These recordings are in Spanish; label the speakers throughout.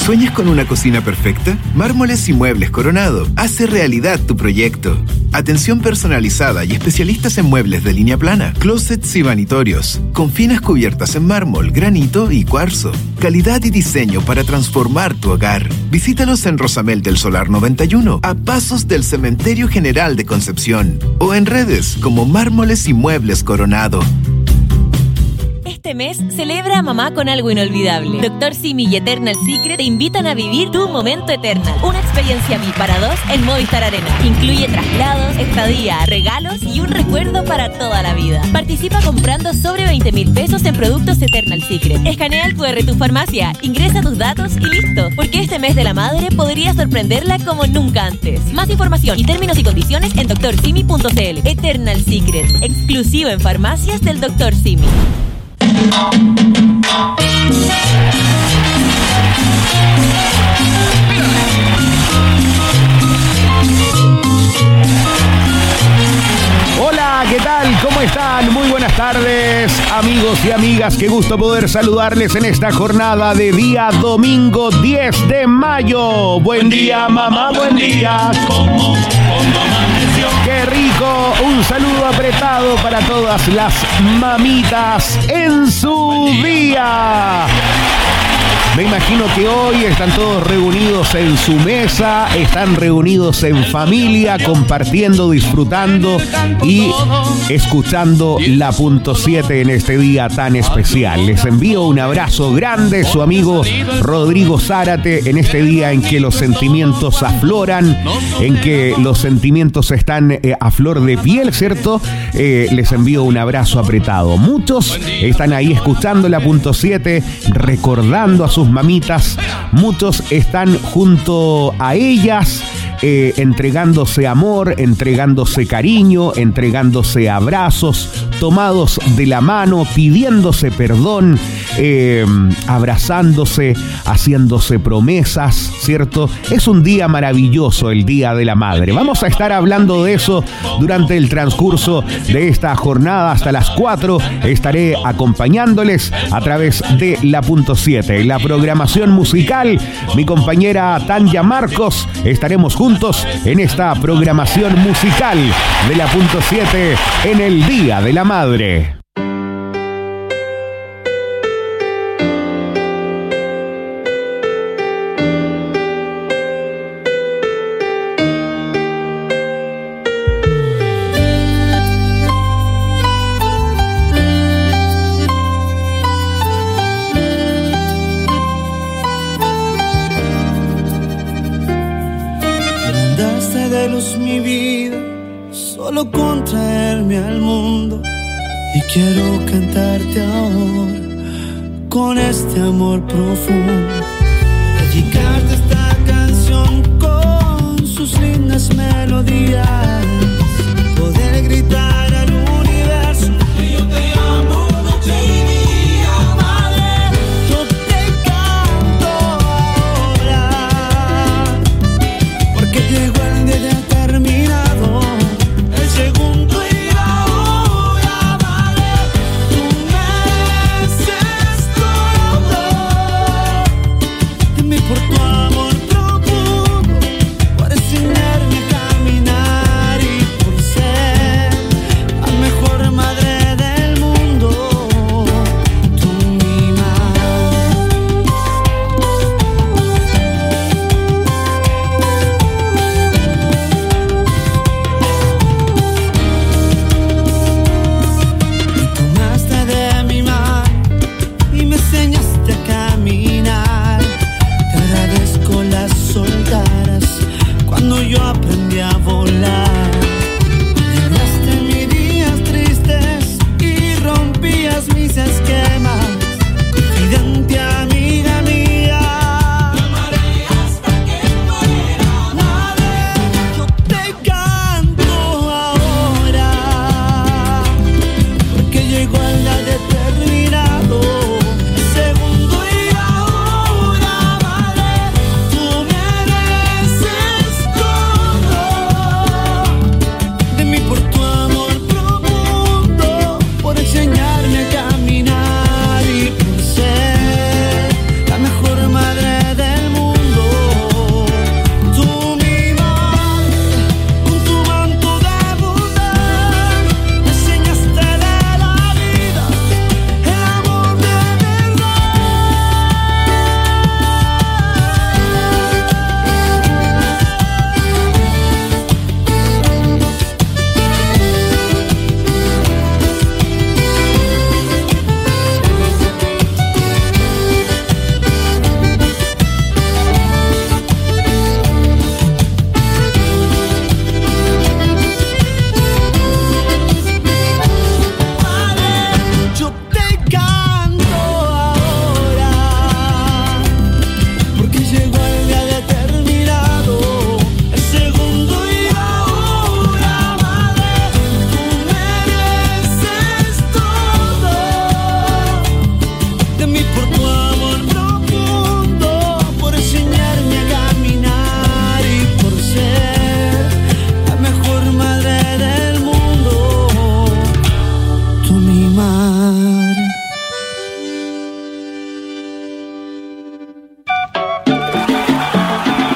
Speaker 1: ¿Sueñas con una cocina perfecta? Mármoles y Muebles Coronado hace realidad tu proyecto. Atención personalizada y especialistas en muebles de línea plana, closets y vanitorios, con finas cubiertas en mármol, granito y cuarzo. Calidad y diseño para transformar tu hogar. Visítalos en Rosamel del Solar 91, a pasos del Cementerio General de Concepción, o en redes como Mármoles y Muebles Coronado.
Speaker 2: Este mes celebra a mamá con algo inolvidable. Dr. Simi y Eternal Secret te invitan a vivir tu momento Eternal. Una experiencia VIP para dos en Movistar Arena. Incluye traslados, estadía, regalos y un recuerdo para toda la vida. Participa comprando sobre 20,000 pesos en productos Eternal Secret. Escanea el QR tu farmacia, ingresa tus datos y listo. Porque este mes de la madre podría sorprenderla como nunca antes. Más información y términos y condiciones en drsimi.cl. Eternal Secret, exclusivo en farmacias del Dr. Simi.
Speaker 3: Hola, ¿qué tal? ¿Cómo están? Muy buenas tardes, amigos y amigas. Qué gusto poder saludarles en esta jornada de día domingo 10 de mayo. Buen día, mamá, buen día. ¿Cómo amaneció? ¡Qué rico! Un saludo apretado para todas las mamitas en su día. Me imagino que hoy están todos reunidos en su mesa, están reunidos en familia, compartiendo, disfrutando y escuchando la punto 7 en este día tan especial. Les envío un abrazo grande, su amigo Rodrigo Zárate, en este día en que los sentimientos afloran, en que los sentimientos están a flor de piel, ¿cierto? Les envío un abrazo apretado. Muchos están ahí escuchando la punto 7, recordando a sus mamitas, muchos están junto a ellas, entregándose amor, entregándose cariño, entregándose abrazos, tomados de la mano, pidiéndose perdón, abrazándose, haciéndose promesas, ¿cierto? Es un día maravilloso, el Día de la Madre. Vamos a estar hablando de eso durante el transcurso de esta jornada. Hasta las 4 estaré acompañándoles a través de la punto 7, la programación musical. Mi compañera Tanya Marcos, estaremos juntos en esta programación musical de la punto 7 en el Día de la Madre.
Speaker 4: Mi vida, solo con traerme al mundo, y quiero cantarte ahora con este amor profundo, dedicarte esta canción con sus lindas melodías, poder gritar al universo que yo te amo noche y día, madre. Yo te canto ahora porque llegó el día de terminado, el segundo y ahora, madre. Tú mereces todo de mí por tu amor profundo, por enseñarme a caminar y por ser la mejor madre del mundo.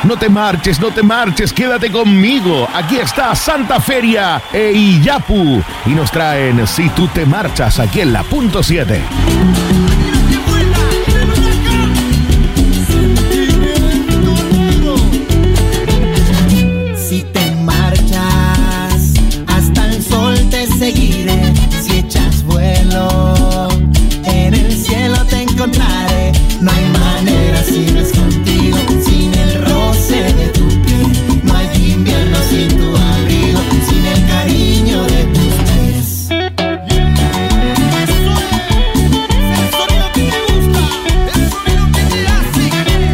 Speaker 3: No te marches, quédate conmigo. Aquí está Santa Feria e Iyapu y nos traen Si tú te marchas aquí en la punto 7.
Speaker 5: Si te marchas, hasta el sol te seguiré. Si echas vuelo, en el cielo te encontraré. No hay manera si no es contigo, sin el roce de tu piel. No hay invierno sin tu abrigo, sin el cariño de tus pies. Eso es el sonido que te gusta, el sonido que te hace.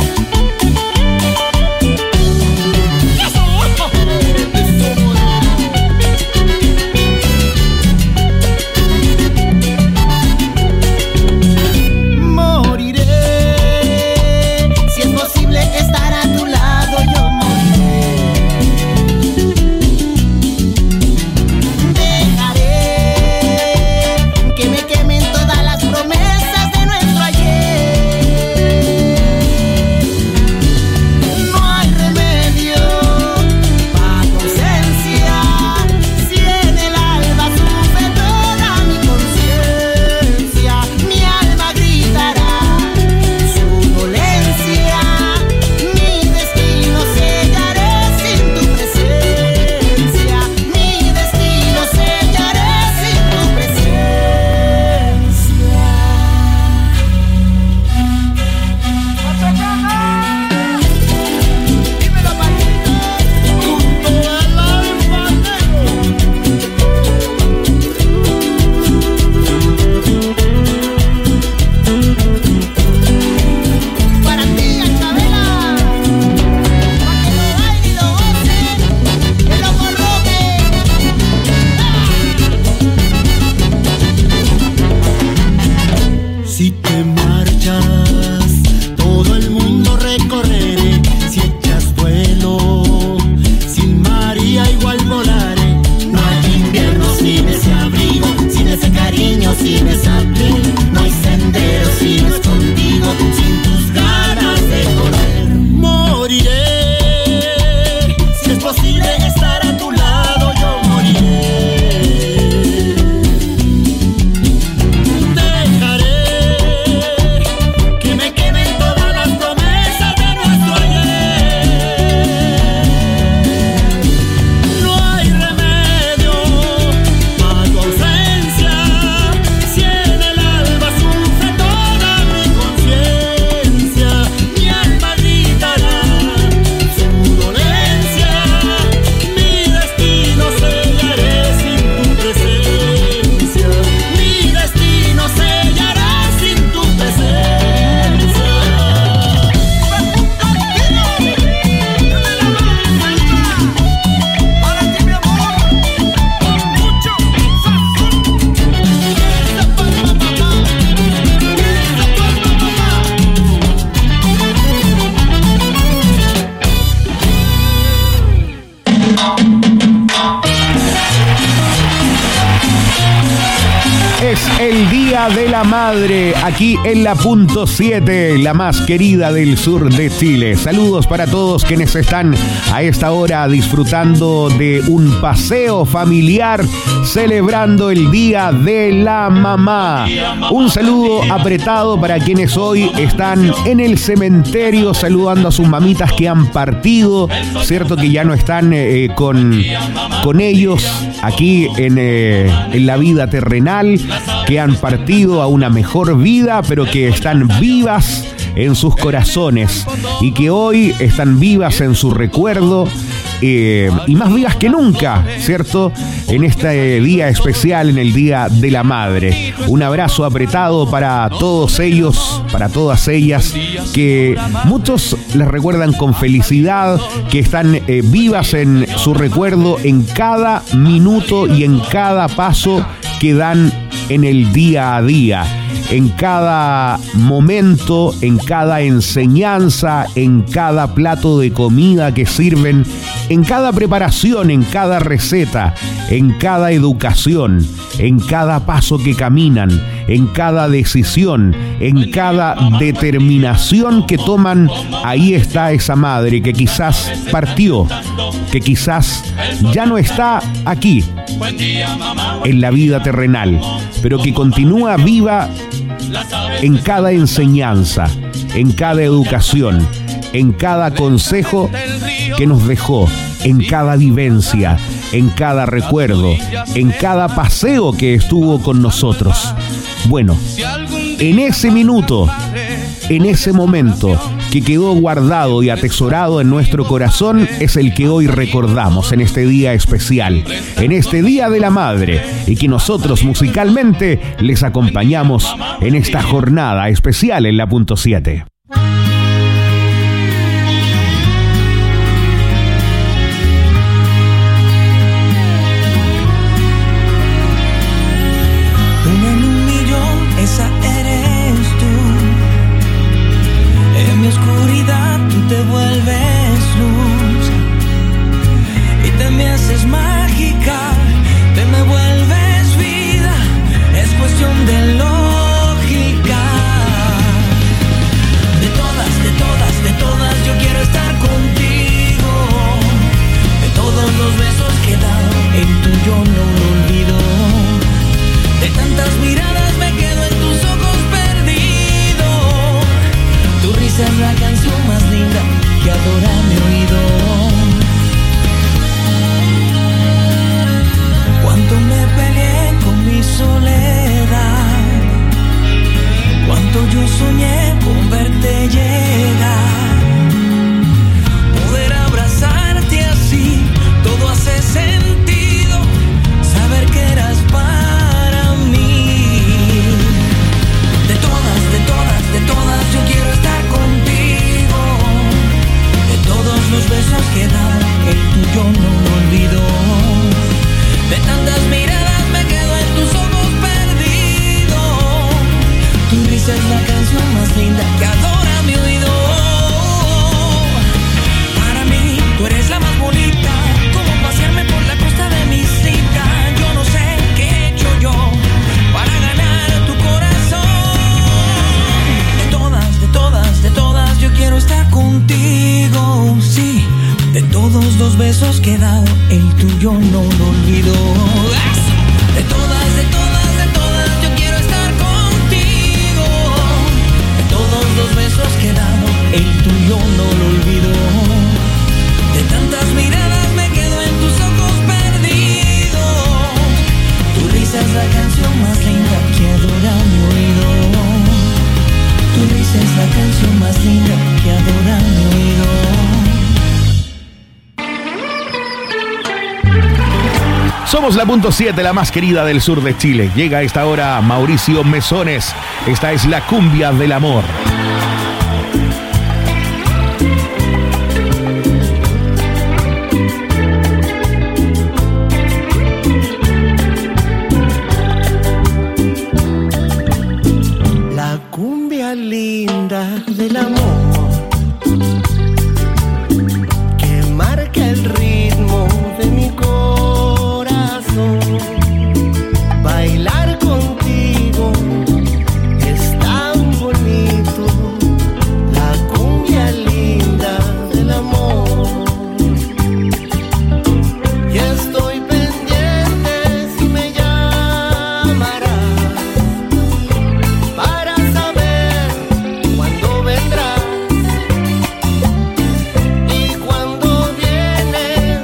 Speaker 5: Moriré, si es posible estar a tu lado, yo moriré. Dejaré que me quemen todas las promesas de nuestro ayer. No hay remedio para tu ausencia, si en el alba sufre toda mi conciencia. Mi alma gritará su dolencia, mi destino sellaré sin tu presencia. Mi destino sellaré sin tu presencia. Dímelo, Paquito, junto al alma negro. Para ti, Anabela, pa' que lo baile y lo goce, el loco Roque. Si te marchas, todo el mundo recorreré. Si echas vuelo, sin María igual volaré. No hay invierno sin ese abrigo, sin ese cariño, sin esa piel. No hay sendero si no es contigo, sin tus ganas de correr. Moriré, si es posible estar a tu lado, yo moriré. Dejaré que me quemen todas las promesas de nuestro ayer. No hay remedio para tu ausencia, si en el alba sufre toda mi conciencia. Mi alma gritará su dolencia, mi destino sellaré sin tu presencia. Mi destino sellará sin tu presencia. Para ti, mi amor, con mucho sazón. Esa palma, mamá, esa palma, mamá.
Speaker 3: Es el Día de la Madre, aquí en la punto 7, la más querida del sur de Chile. Saludos para todos quienes están a esta hora disfrutando de un paseo familiar, celebrando el Día de la Mamá. Un saludo apretado para quienes hoy están en el cementerio saludando a sus mamitas que han partido, cierto que ya no están con ellos aquí en la vida terrenal, que han partido a una mejor vida, pero que están vivas en sus corazones y que hoy están vivas en su recuerdo y más vivas que nunca, ¿cierto? En este día especial, en el Día de la Madre. Un abrazo apretado para todos ellos, para todas ellas, que muchos les recuerdan con felicidad, que están vivas en su recuerdo en cada minuto y en cada paso que dan en el día a día, en cada momento, en cada enseñanza, en cada plato de comida que sirven, en cada preparación, en cada receta, en cada educación, en cada paso que caminan, en cada decisión, en cada determinación que toman. Ahí está esa madre que quizás partió, que quizás ya no está aquí en la vida terrenal, pero que continúa viva en cada enseñanza, en cada educación, en cada consejo que nos dejó, en cada vivencia, en cada recuerdo, en cada paseo que estuvo con nosotros. Bueno, en ese minuto, en ese momento que quedó guardado y atesorado en nuestro corazón, es el que hoy recordamos en este día especial, en este Día de la Madre, y que nosotros musicalmente les acompañamos en esta jornada especial en la Punto 7.
Speaker 4: Esa eres tú. En mi oscuridad tú te vuelves luz y te me haces mágica, te me vuelves vida. Es cuestión de lógica. De todas yo quiero estar contigo. De todos los besos que he dado, el tuyo no lo olvido. De tantas miradas me quedo en tus ojos perdido. Tu risa es la canción más linda que adora mi oído. Cuánto me peleé con mi soledad, cuánto yo soñé con verte llegar. Poder abrazarte así, todo hace sentido. Saber que eras para mí. De todas yo quiero estar contigo. De todos los besos que he dado, el tuyo no lo olvido. De tantas miradas me quedo en tus ojos perdido. Tu risa es la canción más linda que adora mi oído. Para mí tú eres la más bonita, como pasearme por la costa de mi cita. Yo no sé qué he hecho yo para ganar tu corazón. De todas yo quiero estar contigo, sí. De todos los besos que he dado, el tuyo no lo olvido. De todas yo quiero estar contigo. De todos los besos que he dado, el tuyo no lo olvido. De tantas miradas me quedo en tus ojos perdido. Tu risa es la canción más linda que adora mi oído. Tu risa es la canción más linda que adora mi oído.
Speaker 3: Somos la Punto 7, la más querida del sur de Chile. Llega a esta hora Mauricio Mesones. Esta es la cumbia del amor.
Speaker 5: La cumbia linda del amor que marca el ritmo de mi corazón. Bailar contigo es tan bonito. La cumbia linda del amor. Y estoy pendiente si me llamarás para saber cuándo vendrás. Y cuando vienes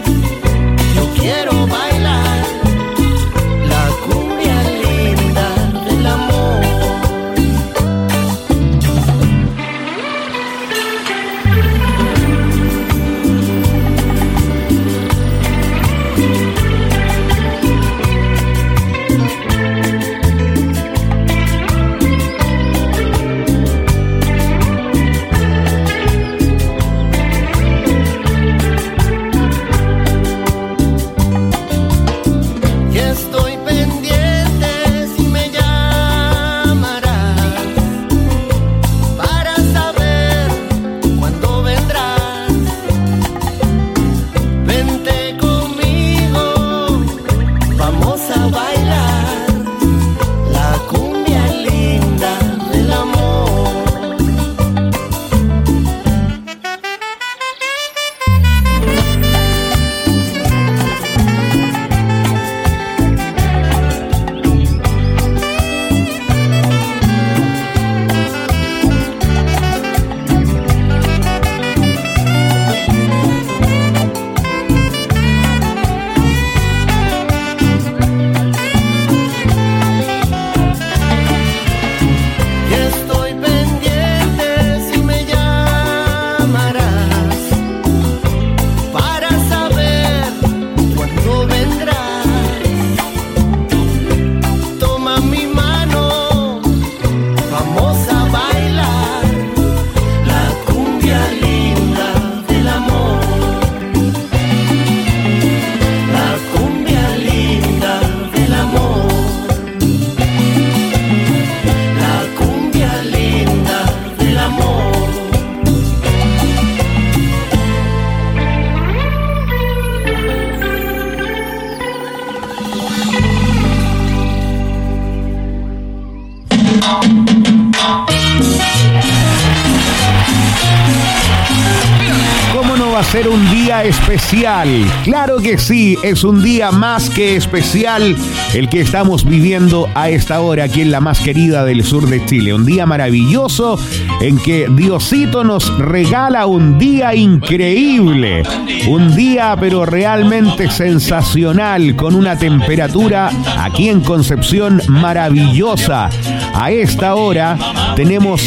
Speaker 3: ser un día especial. Claro que sí, es un día más que especial el que estamos viviendo a esta hora aquí en la más querida del sur de Chile. Un día maravilloso en que Diosito nos regala un día increíble. Un día pero realmente sensacional, con una temperatura aquí en Concepción maravillosa. A esta hora tenemos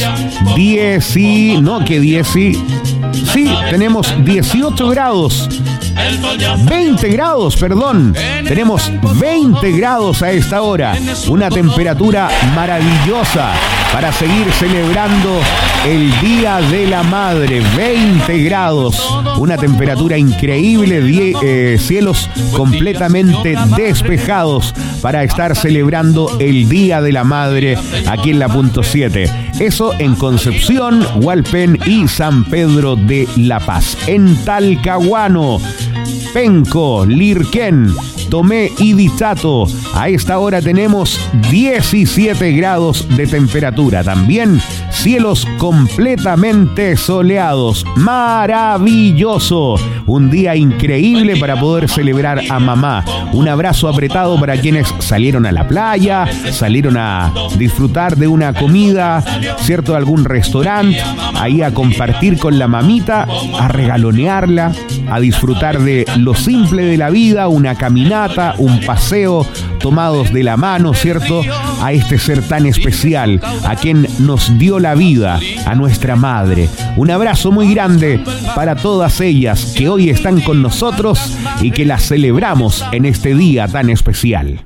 Speaker 3: tenemos 18 grados. 20 grados, perdón. Tenemos 20 grados a esta hora. Una temperatura maravillosa para seguir celebrando el Día de la Madre. 20 grados. Una temperatura increíble. Cielos completamente despejados para estar celebrando el Día de la Madre aquí en la Punto 7. Eso en Concepción, Hualpén y San Pedro de la Paz. En Talcahuano, Penco, Lirquén, Tomé y Dichato, a esta hora tenemos 17 grados de temperatura. También cielos completamente soleados. Maravilloso. Un día increíble para poder celebrar a mamá. Un abrazo apretado para quienes salieron a la playa, salieron a disfrutar de una comida, ¿cierto? Algún restaurante, ahí a compartir con la mamita, a regalonearla, a disfrutar de lo simple de la vida, una caminata, un paseo, tomados de la mano, ¿cierto? A este ser tan especial, a quien nos dio la vida, a nuestra madre. Un abrazo muy grande para todas ellas que hoy están con nosotros y que las celebramos en este día tan especial.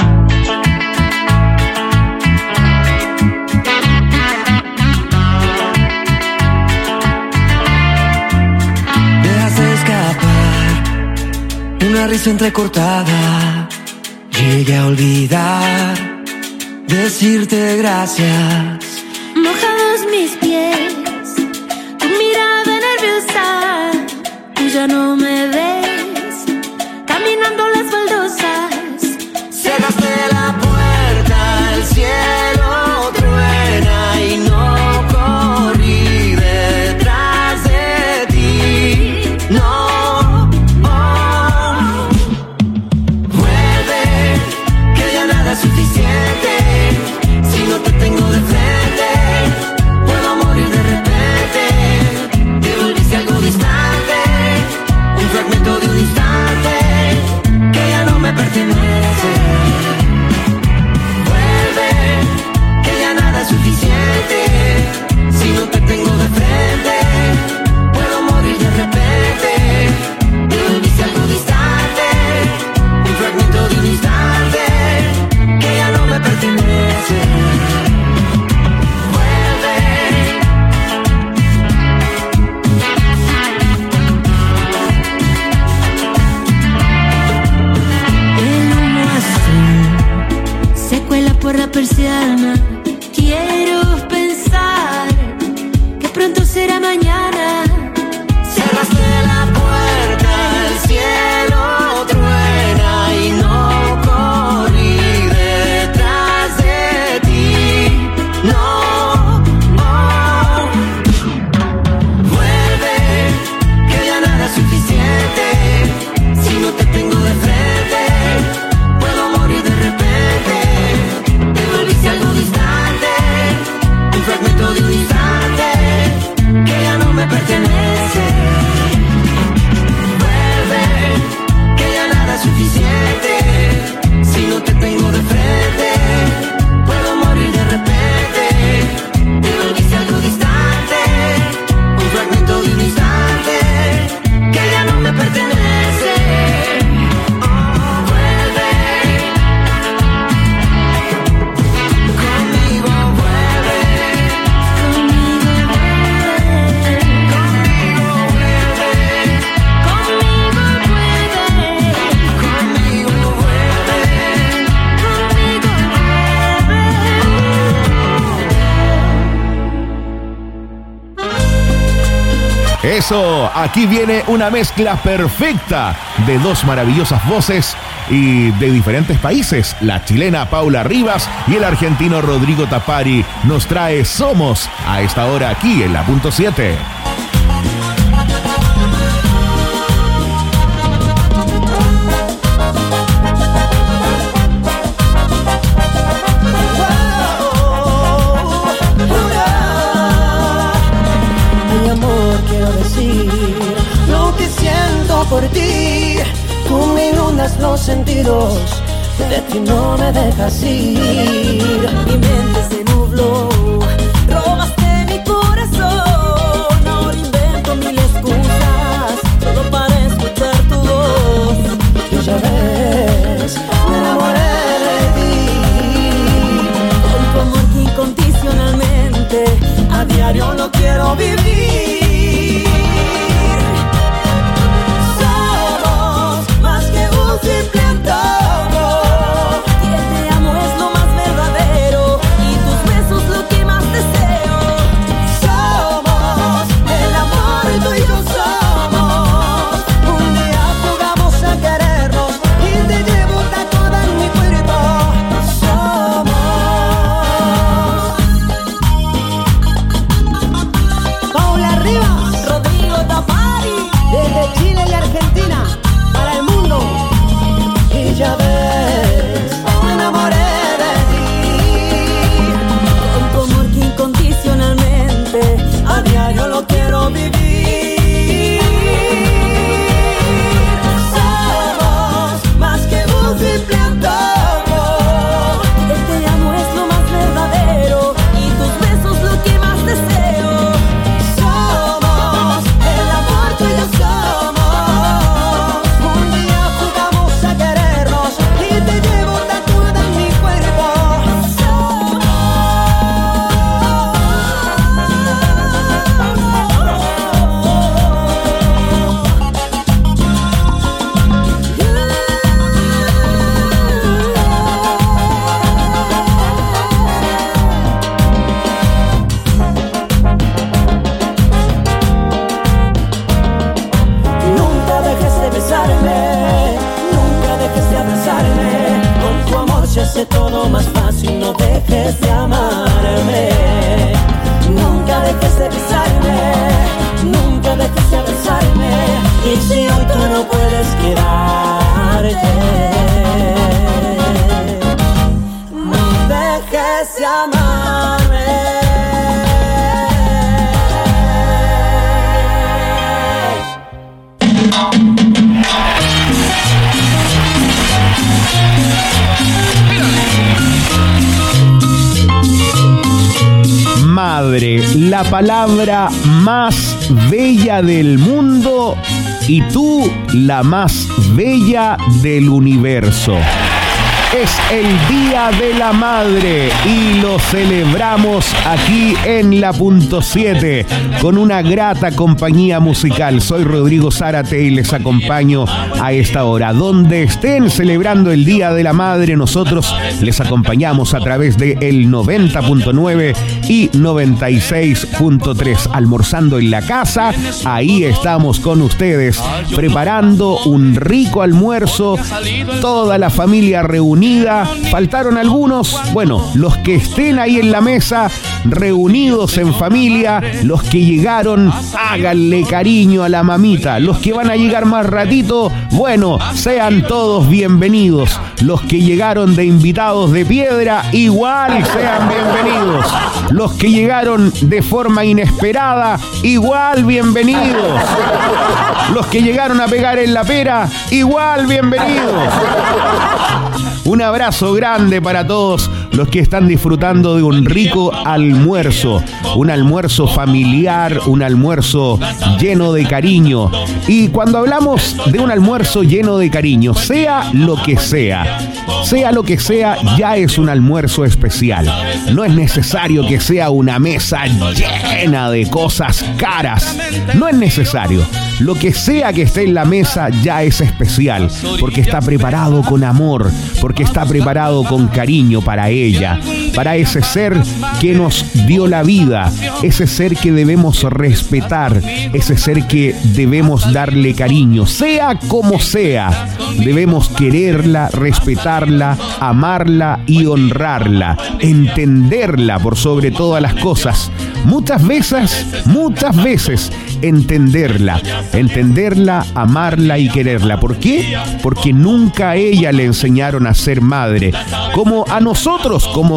Speaker 4: Dejaste escapar una risa entrecortada. Llegué a olvidar decirte gracias.
Speaker 6: Mojados mis pies, tu mirada nerviosa, tú ya no me ves, caminando las baldosas.
Speaker 4: Cerraste la puerta, el cielo truena y no corrí detrás de ti, no. Suficiente, si no te tengo de frente, puedo morir de repente. Te volviste algo distante, un fragmento de un instante que ya no me pertenece. Vuelve, que ya nada es suficiente, si no te tengo de frente, puedo morir de repente. Te volviste algo distante, un fragmento de un instante que ya no me pertenece. Vuelve.
Speaker 6: El humo azul se cuela por la persiana. Quiero pensar que pronto será mañana.
Speaker 4: Cerraste la puerta, el cielo truena y no corrí detrás de ti, no. Vuelve, que ya nada es suficiente, si no te tengo de frente, puedo morir de repente. Te volviste algo distante, un fragmento de un instante que ya no me pertenece. Vuelve, que ya nada es suficiente, si no te tengo de frente, puedo morir de repente. Te volviste algo distante, un fragmento de un instante que ya no me pertenece. Vuelve, conmigo vuelve,
Speaker 6: Conmigo vuelve,
Speaker 4: conmigo vuelve,
Speaker 6: conmigo vuelve,
Speaker 4: conmigo vuelve.
Speaker 3: Eso, aquí viene una mezcla perfecta de dos maravillosas voces y de diferentes países. La chilena Paula Rivas y el argentino Rodrigo Tapari nos trae Somos a esta hora aquí en la Punto 7.
Speaker 7: decir lo que siento por ti. Tú me inundas los sentidos, de ti no me dejas ir.
Speaker 6: Mi mente se nubló, robaste mi corazón. Ahora invento mil excusas, solo para escuchar tu voz.
Speaker 7: Y ya ves, me enamoré de ti.
Speaker 6: Con tu amor que incondicionalmente a diario lo quiero vivir. Somos más que un simple antojo. Que te amo es lo más verdadero y tus besos lo que más deseo.
Speaker 7: Somos el amor, tú y yo somos. Un día jugamos a querernos y te llevo tatuada en mi cuerpo. Somos Paula Rivas,
Speaker 6: Rodrigo Tapari,
Speaker 7: desde Chile y Argentina para el mundo. Y ya ves, me enamoré de ti.
Speaker 6: con tu amor que incondicionalmente a diario lo quiero vivir.
Speaker 7: Somos más que un simple antojo.
Speaker 6: Que te amo es lo más verdadero y tus besos lo que más deseo.
Speaker 7: Somos el amor, tú y yo somos. Un día jugamos a querernos y te llevo tatuada en mi cuerpo. Nunca dejes de besarme, nunca dejes de abrazarme. Con tu amor se hace todo más fácil, no dejes de amarme. Nunca dejes de besarme, nunca dejes de abrazarme. Y si hoy tú no puedes quedarte, no dejes de amarme.
Speaker 3: Madre, la palabra más bella del mundo y tú la más bella del universo. Es el Día de la Madre y lo celebramos aquí en La Punto 7 con una grata compañía musical. Soy Rodrigo Zárate y les acompaño a esta hora. Donde estén celebrando el Día de la Madre, nosotros les acompañamos a través de el 90.9 y 96.3. Almorzando en la casa, ahí estamos con ustedes, preparando un rico almuerzo, toda la familia reunida. Faltaron algunos, bueno, los que estén ahí en la mesa, reunidos en familia, los que llegaron, háganle cariño a la mamita. Los que van a llegar más ratito, bueno, sean todos bienvenidos. Los que llegaron de invitados de piedra, igual sean bienvenidos. Los que llegaron de forma inesperada, igual bienvenidos. Los que llegaron a pegar en la pera, igual bienvenidos. Un abrazo grande para todos los que están disfrutando de un rico almuerzo, un almuerzo familiar, un almuerzo lleno de cariño. Y cuando hablamos de un almuerzo lleno de cariño, sea lo que sea, ya es un almuerzo especial. No es necesario que sea una mesa llena de cosas caras, no es necesario. Lo que sea que esté en la mesa ya es especial, porque está preparado con amor, porque está preparado con cariño para ella, para ese ser que nos dio la vida, ese ser que debemos respetar, ese ser que debemos darle cariño, sea como sea. Debemos quererla, respetarla, amarla y honrarla, entenderla por sobre todas las cosas. Muchas veces entenderla, amarla y quererla. ¿Por qué? Porque nunca a ella le enseñaron a ser madre. Como a nosotros, como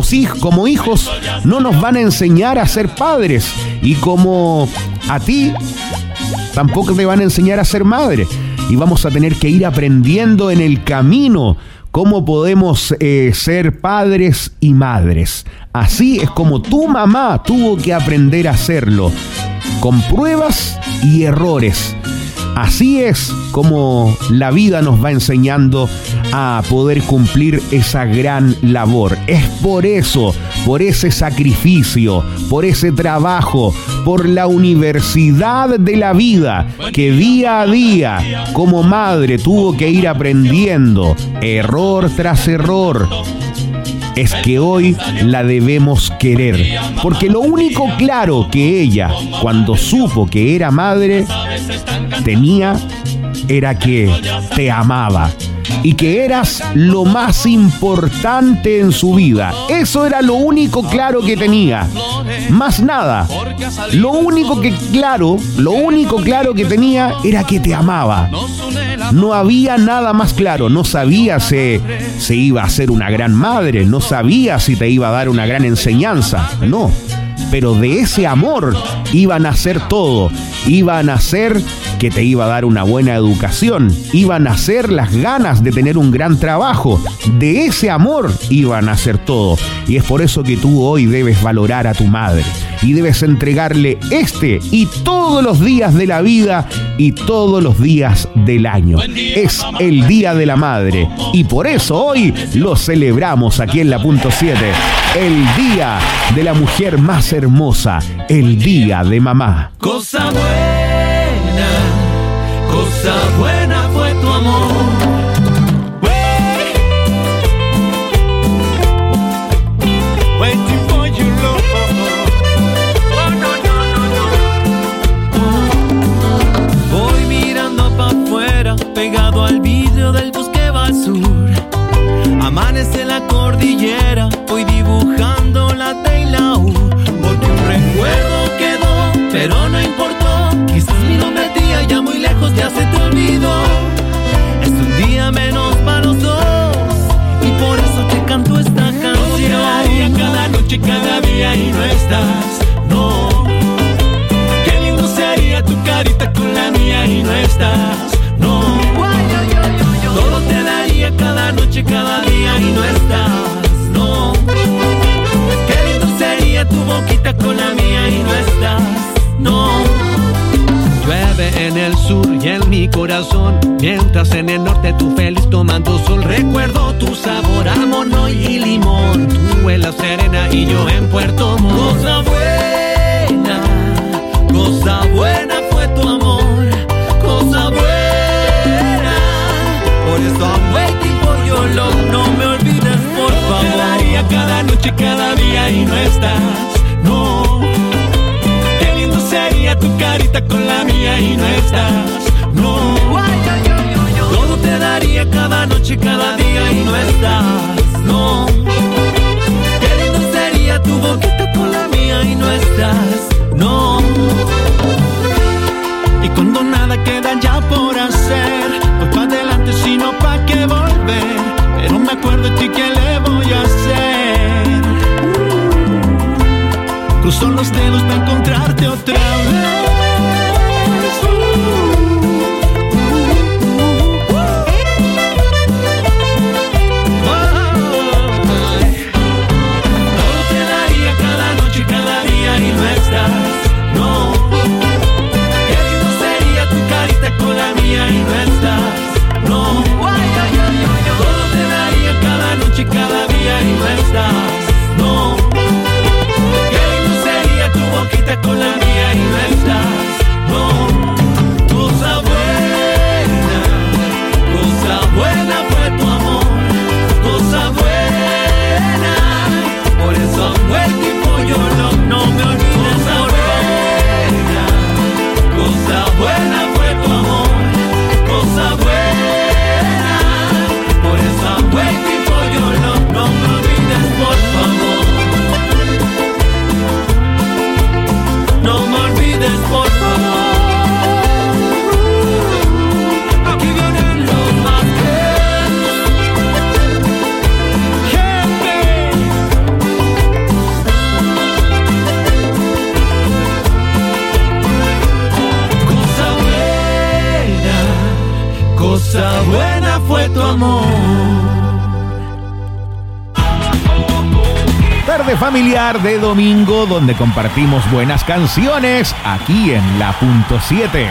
Speaker 3: hijos, no nos van a enseñar a ser padres. Y como a ti tampoco te van a enseñar a ser madre. Y vamos a tener que ir aprendiendo en el camino cómo podemos ser padres y madres. Así es como tu mamá tuvo que aprender a hacerlo, con pruebas y errores. Así es como la vida nos va enseñando a poder cumplir esa gran labor. Es por eso, por ese sacrificio, por ese trabajo, por la universidad de la vida, que día a día como madre tuvo que ir aprendiendo, error tras error. Es que hoy la debemos querer, porque lo único claro que ella, cuando supo que era madre, tenía, era que te amaba y que eras lo más importante en su vida. Eso era lo único claro que tenía, más nada. Lo único claro que tenía era que te amaba. No había nada más claro. No sabía si iba a ser una gran madre, no sabía si te iba a dar una gran enseñanza, no. Pero de ese amor iba a nacer todo. Iba a nacer que te iba a dar una buena educación. Iban a nacer las ganas de tener un gran trabajo. De ese amor iba a nacer todo. Y es por eso que tú hoy debes valorar a tu madre. Y debes entregarle este y todos los días de la vida y todos los días del año. Es el Día de la Madre. Y por eso hoy lo celebramos aquí en la Punto 7. El Día de la Mujer más hermosa. El Día de Mamá.
Speaker 4: Cosa buena fue tu amor. Waiting for you, Lord. Oh, no. Voy mirando pa' afuera, pegado al vidrio del bus que va al sur. Amanece la cordillera, voy dibujando la T y la U. Porque un recuerdo quedó, pero no importó. Quizás mi nombre a ti allá muy lejos ya se te olvidó. Es un día menos para los dos y por eso te canto esta canción. Cada noche, cada día y no estás, no. Qué lindo sería tu carita con la mía y no estás, no. Todo te daría cada noche, cada día y no estás, no. Qué lindo sería tu boquita con la mía y no estás, no. Llueve en el sur y en mi corazón, mientras en el norte tú feliz tomando sol. Recuerdo tu sabor a mono y limón, tú en La Serena y yo en Puerto Montt. Cosa buena fue tu amor, cosa buena. Por eso I'm waiting for your love, no me olvides por favor. Te daría cada noche, cada día y no estás, no. Sería tu carita con la mía y no estás, no. Todo te daría cada noche, cada día y no estás, no. Qué lindo sería tu boquita con la mía y no estás, no. Y cuando nada queda ya por hacer, pues pa' adelante sino pa' qué volver. Pero me acuerdo de ti, ¿qué le voy a hacer? Cruzo los dedos para encontrarte otra vez. Todo te daría cada noche, cada día y no estás, no. Qué lindo sería tu carita con la mía y no estás, no. Todo te daría cada noche, cada día y no estás, no. Tu boquita con la mía y cosa buena fue tu amor.
Speaker 3: Tarde familiar de domingo donde compartimos buenas canciones aquí en La Punto 7.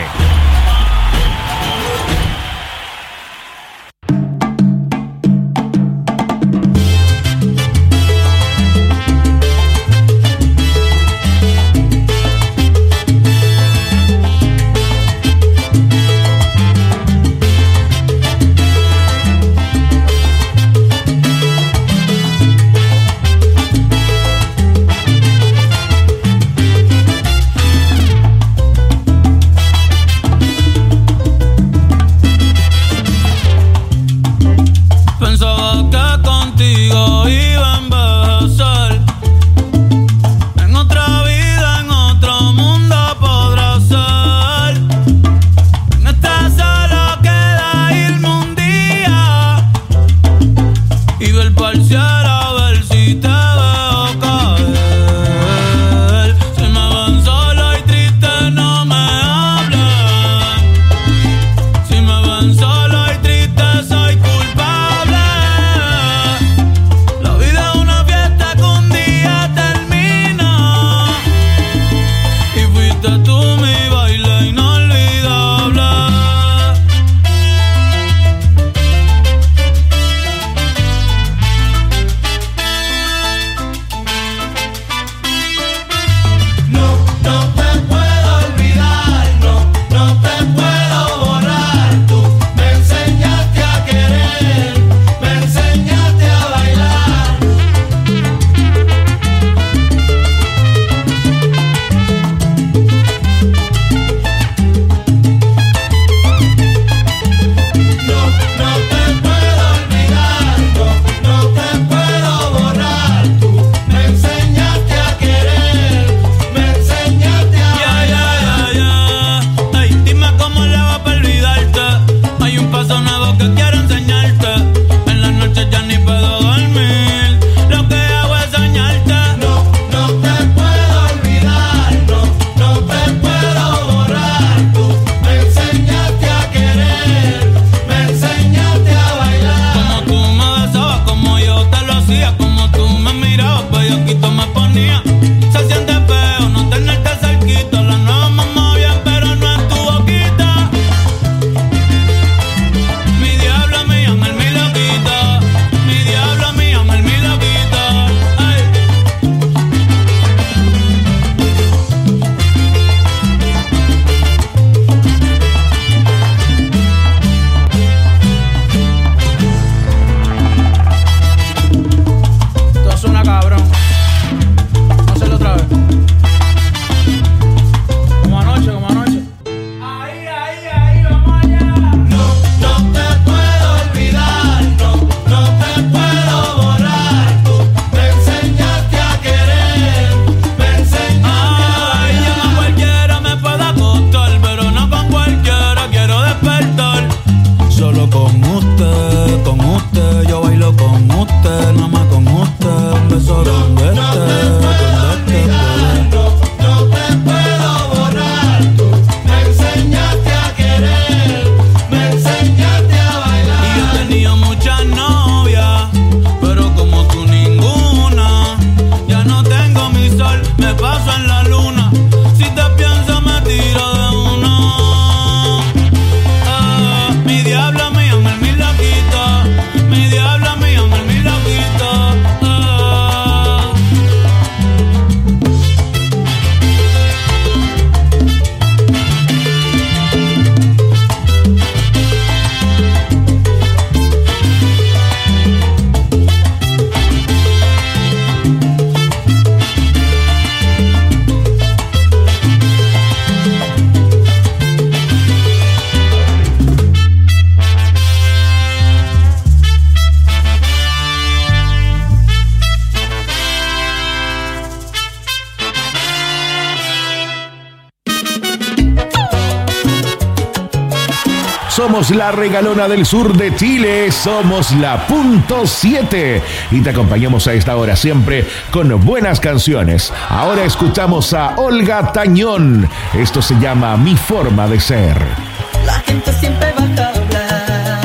Speaker 3: Somos la regalona del sur de Chile, somos la Punto 7 y te acompañamos a esta hora siempre con buenas canciones. Ahora escuchamos a Olga Tañón. Esto se llama Mi Forma de Ser.
Speaker 6: La gente siempre va a hablar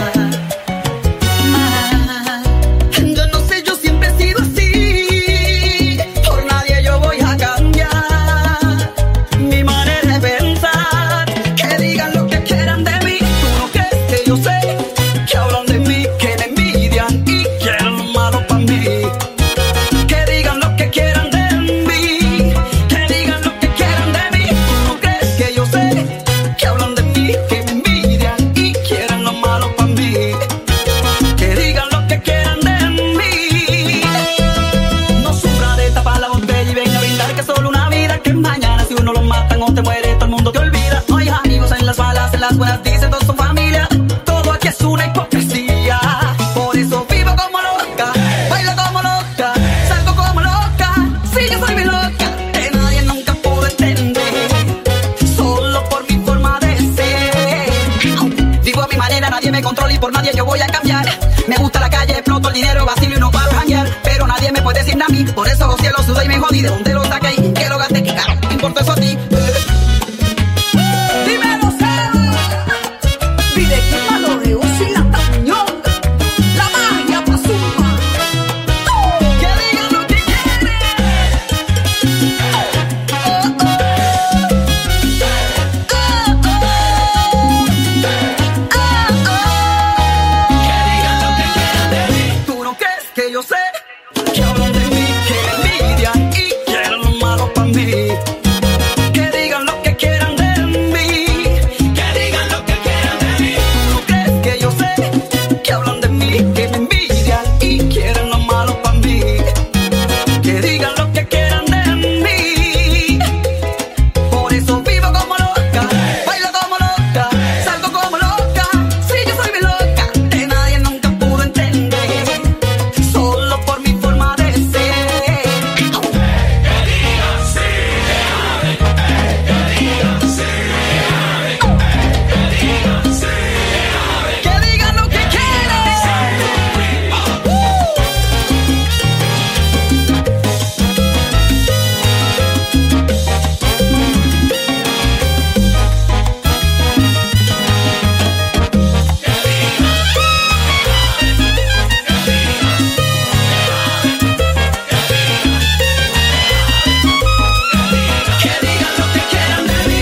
Speaker 8: las buenas dicen todos son familia. Todo aquí es una hipocresía. Por eso vivo como loca, bailo como loca, salgo como loca. Sí, yo soy mi loca, que nadie nunca pudo entender. Solo por mi forma de ser. Vivo a mi manera, nadie me controla y por nadie yo voy a cambiar. Me gusta la calle, exploto el dinero, vacilo y no paro a janguear. Pero nadie me puede decir nada a mí. Por eso los cielos sudé y me jodí. ¿De dónde lo saqué y qué lo gasté? ¿Qué caro? ¿Qué importa eso a ti? Dímelo, Cero. Pide que maloreo sin la tañonga. La magia pa' suma. Que digan lo que quieren. Tú no crees que yo sé que hablan de mí, que me envidian y quieren lo malo pa' mí. Que digan lo que quieran de mí, que digan lo que quieran de mí. Tú no crees que yo sé que hablan de mí, que me envidian y quieren lo malo pa' mí. Que digan lo que quieran de mí. Por eso vivo como loca, bailo como loca, salgo como loca. Sí, yo soy mi loca, que nadie nunca pudo entender. Solo por mi forma de ser. Que digan lo que quieren. Que digan lo que quieran de mí.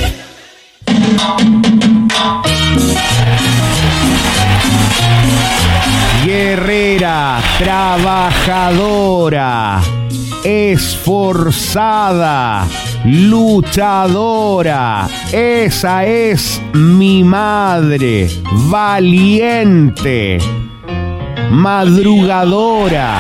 Speaker 3: Guerrera, trabajadora, esforzada, luchadora. Esa es mi madre, valiente, madrugadora.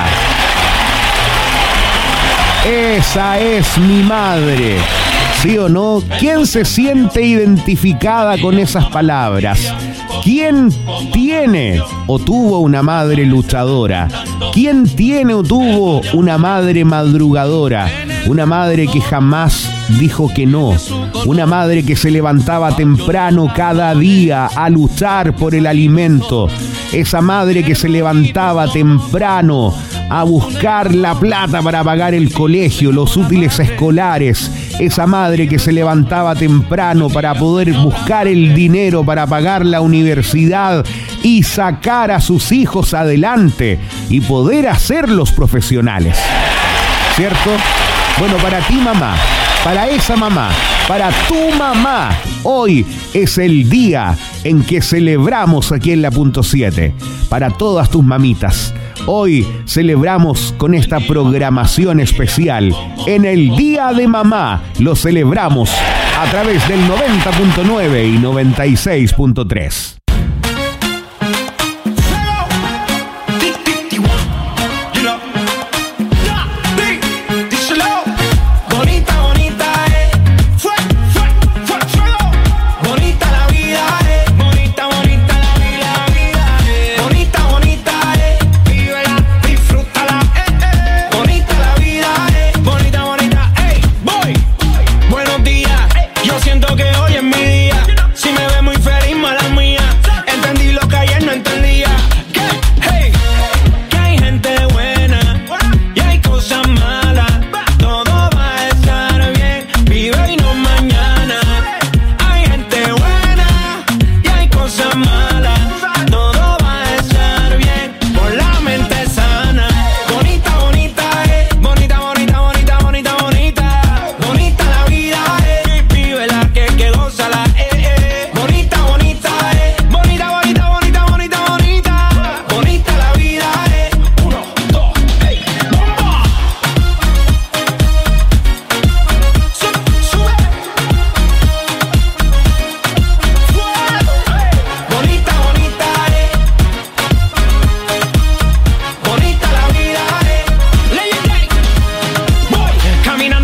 Speaker 3: Esa es mi madre. ¿Sí o no? ¿Quién se siente identificada con esas palabras? ¿Quién tiene o tuvo una madre luchadora? ¿Quién tiene o tuvo una madre madrugadora? Una madre que jamás dijo que no. Una madre que se levantaba temprano cada día a luchar por el alimento. Esa madre que se levantaba temprano a buscar la plata para pagar el colegio, los útiles escolares. Esa madre que se levantaba temprano para poder buscar el dinero para pagar la universidad y sacar a sus hijos adelante y poder hacerlos profesionales. ¿Cierto? Bueno, para ti, mamá, para esa mamá, para tu mamá, hoy es el día en que celebramos aquí en la Punto 7. Para todas tus mamitas, hoy celebramos con esta programación especial. En el Día de Mamá lo celebramos a través del 90.9 y 96.3.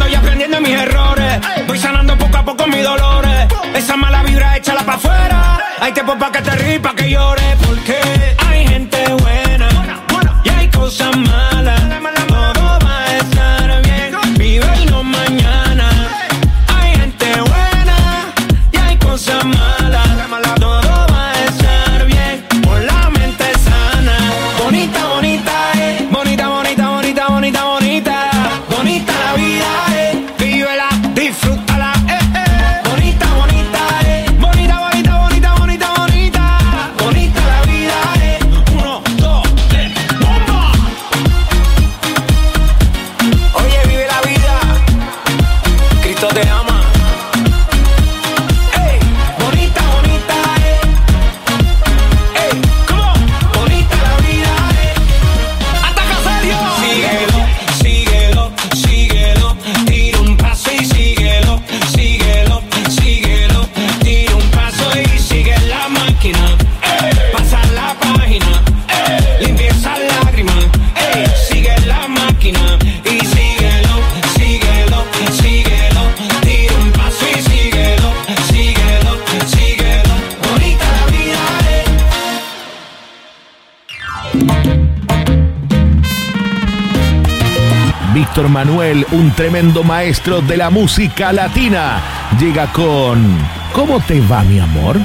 Speaker 9: mis errores. Voy sanando poco a poco mis dolores. Esa mala vibra échala pa' afuera.
Speaker 4: Hay tiempo pa' que te ríes, pa' que llores, porque hay gente buena y hay cosas malas. Todo va a estar bien, vive no mañana. Hay gente buena y hay cosas malas. Todo va a estar bien, con la mente sana. Bonita, bonita, bonita, bonita, bonita, bonita, bonita. Bonita la vida, vívela, disfrútala, Bonita, bonita, bonita, bonita, bonita, bonita, bonita. Bonita la vida, 1, 2, 3, ¡bomba! Oye, vive la vida, Cristo te ama. Ey, bonita, bonita, ey, come on. Bonita la vida, ataca serio. Síguelo, síguelo, síguelo. Tira un paso y síguelo, síguelo, síguelo. Tira un paso y sigue la máquina. Pasa la página, limpia esa lágrima. Sigue la máquina y síguelo, síguelo, síguelo. Tira un paso y síguelo, síguelo, síguelo. Bonita la vida,
Speaker 3: Víctor Manuel, un tremendo maestro de la música latina, llega con ¿Cómo te va, mi amor?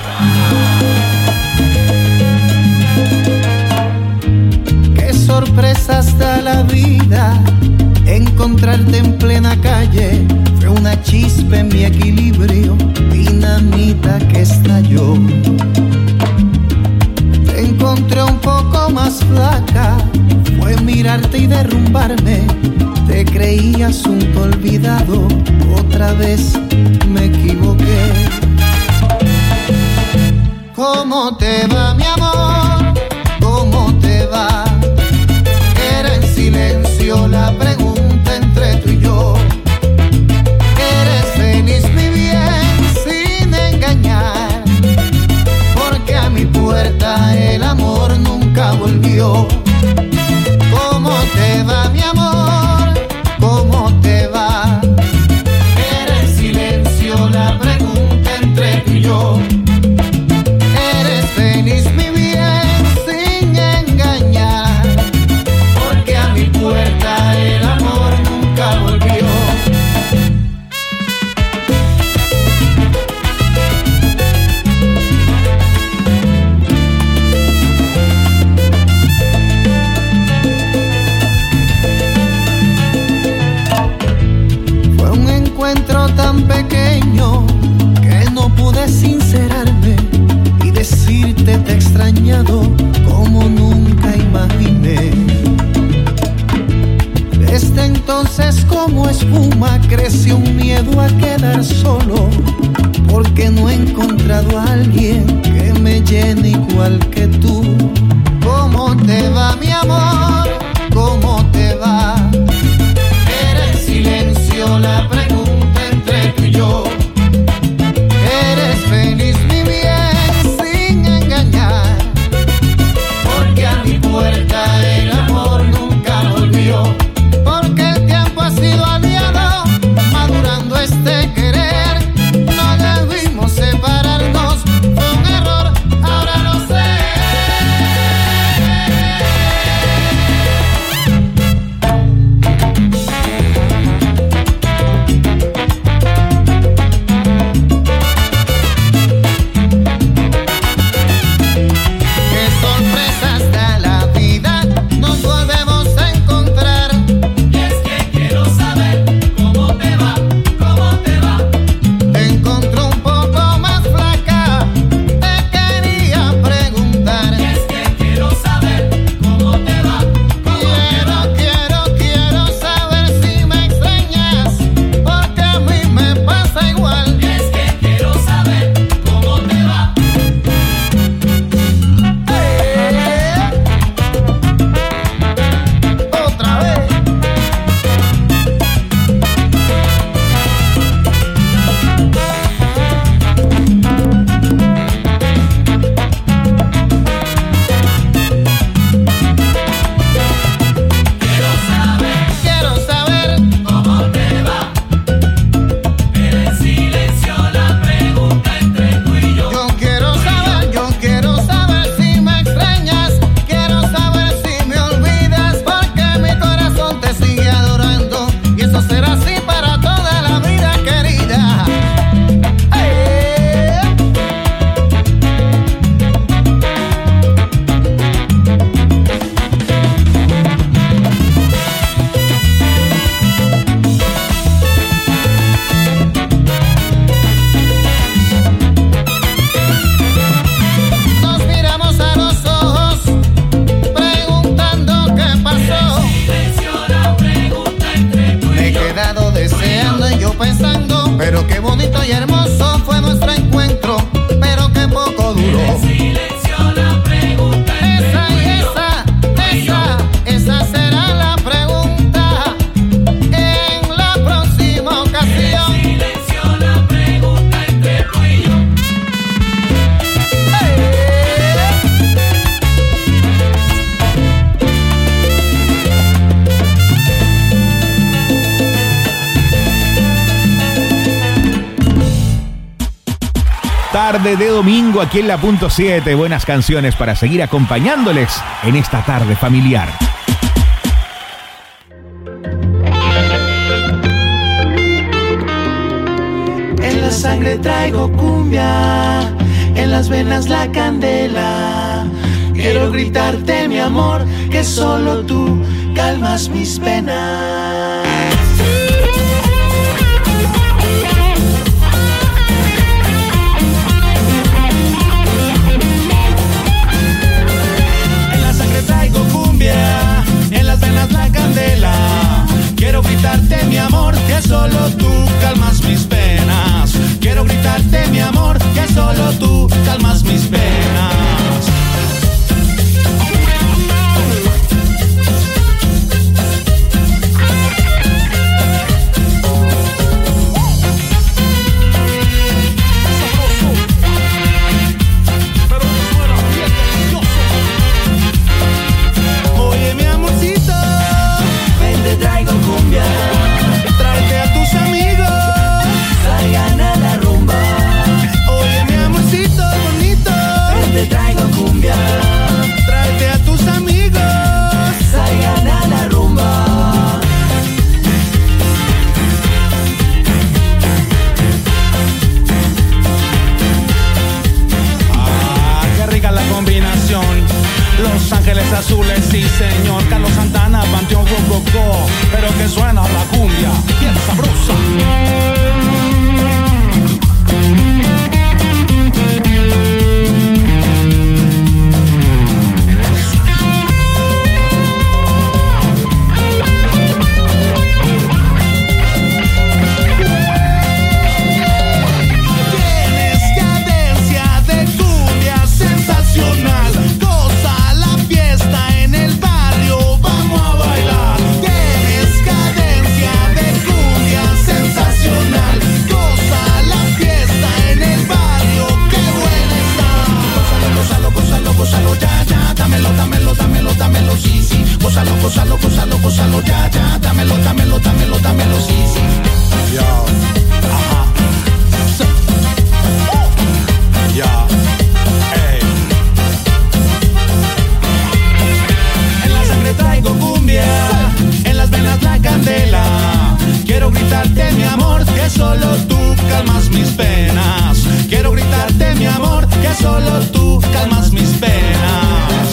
Speaker 5: Qué sorpresas da la vida, encontrarte en plena calle fue una chispa en mi equilibrio, dinamita que estalló. Te encontré un poco más flaca, fue mirarte y derrumbarme. Te creí asunto olvidado, otra vez me equivoqué. ¿Cómo te va, mi amor? ¿Cómo te va? Era en silencio la pregunta entre tú y yo. ¿Eres feliz, mi bien, sin engañar? Porque a mi puerta el amor nunca volvió. ¿Cómo te va, mi amor? ¿Cómo te va? Era en silencio la pregunta entre tú y yo. ¿Eres feliz, mi bien, sin engañar? Porque a mi puerta el amor nunca volvió. Fue un encuentro tan pequeño que no pude sincerarme y decirte te he extrañado como nunca imaginé. Desde entonces como espuma creció un miedo a quedar solo, porque no he encontrado a alguien que me llene igual que tú. ¿Cómo te va, mi amor? ¿Cómo te va? Era en silencio la pregunta entre tú y yo. ¿Eres feliz, mi bien, sin engañar? Porque a mi puerta el amor nunca volvió. Porque el tiempo ha sido aliado, madurando este querer. No debimos separarnos, fue un error, ahora lo sé.
Speaker 3: tarde de domingo aquí en la Punto 7. Buenas canciones para seguir acompañándoles en esta tarde familiar.
Speaker 9: En la sangre traigo cumbia, en las venas la candela. Quiero gritarte mi amor, que solo tú calmas mis penas. En la sangre traigo cumbia, en las venas la candela. Quiero gritarte mi amor, que solo tú calmas mis penas. Quiero gritarte mi amor, que solo tú calmas mis penas. Oye mi amorcito, ven te traigo cumbia. Tráete a tus amigos, salgan a la rumba. Oye mi amorcito bonito, ven te traigo cumbia. Tráete a tus amigos, salgan a la rumba. Ah, qué rica la combinación. Los Ángeles Azules, sí señor. Carlos Santana, Panteón Rococó. Pero que suena la cumbia, bien sabrosa. Tienes cadencia de cumbia sensacional. Goza la fiesta en el barrio, vamos a bailar. Tienes cadencia de cumbia sensacional. Goza la fiesta en el barrio, qué buena está. Gózalo, gózalo, gózalo, gózalo, ya, ya. Dámelo, dámelo, dámelo, dámelo, sí, sí. Gózalo, gózalo, gózalo, gózalo, ya, ya. Dámelo, dámelo, dámelo, dámelo, sí, sí. Yo, ajá. Ya, ey. En la sangre traigo cumbia, en las venas la candela. Quiero gritarte mi amor, que solo tú calmas mis penas. Quiero gritarte mi amor, que solo tú calmas mis penas.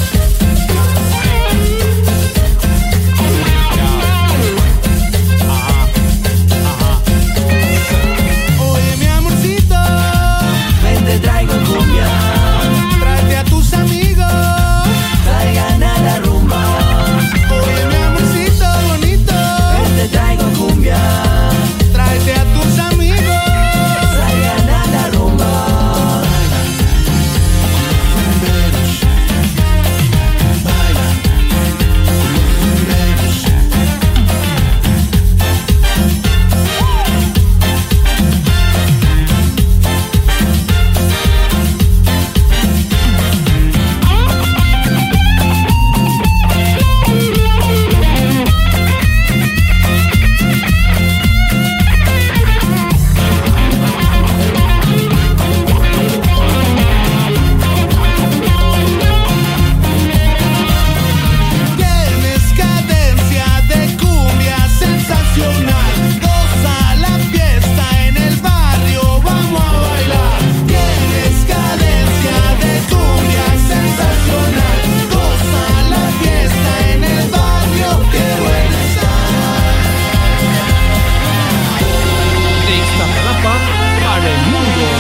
Speaker 9: Oye mi amorcito, ven te traigo cumbia. Tráete a tus amigos, salgan a la rumba. Oye mi amorcito bonito, ven te traigo cumbia. Tráete a tus amigos, salgan a la rumba. Tienes cadencia de cumbia sensacional. Goza la fiesta en el barrio, vamos a bailar. Tienes cadencia de cumbia sensacional. Goza la fiesta en el barrio, qué buena está.
Speaker 10: De Iztapalapa para el mundo.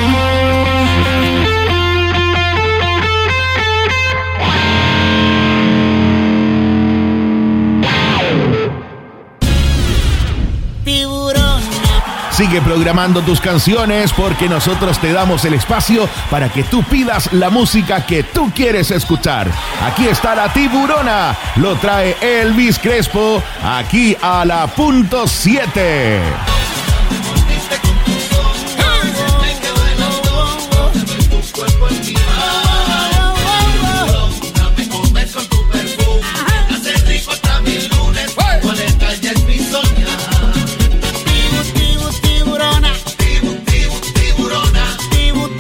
Speaker 3: Sigue programando tus canciones porque nosotros te damos el espacio para que tú pidas la música que tú quieres escuchar. Aquí está la Tiburona, lo trae Elvis Crespo, aquí a la Punto 7.
Speaker 9: Tiburona, tiburona, tiburona, tiburona,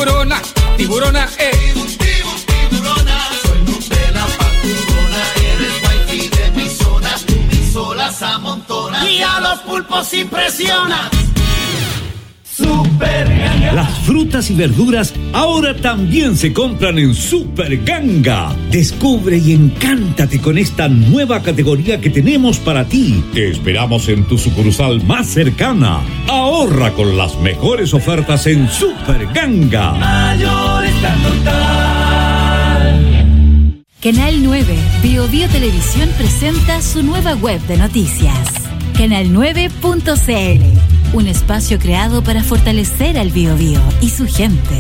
Speaker 10: tiburona, tiburona,
Speaker 9: Tiburona, soy Nutella pa' tiburona, eres wifi de mi zona, tú mis olas amontonas y a los pulpos impresionas. Super Ganga.
Speaker 11: Las frutas y verduras ahora también se compran en Super Ganga. Descubre y encántate con esta nueva categoría que tenemos para ti. Te esperamos en tu sucursal más cercana. Ahorra con las mejores ofertas en Super Ganga.
Speaker 9: Mayor está total.
Speaker 12: Canal 9, Bio Bio Televisión presenta su nueva web de noticias. Canal9.cl, un espacio creado para fortalecer al Bio Bio y su gente.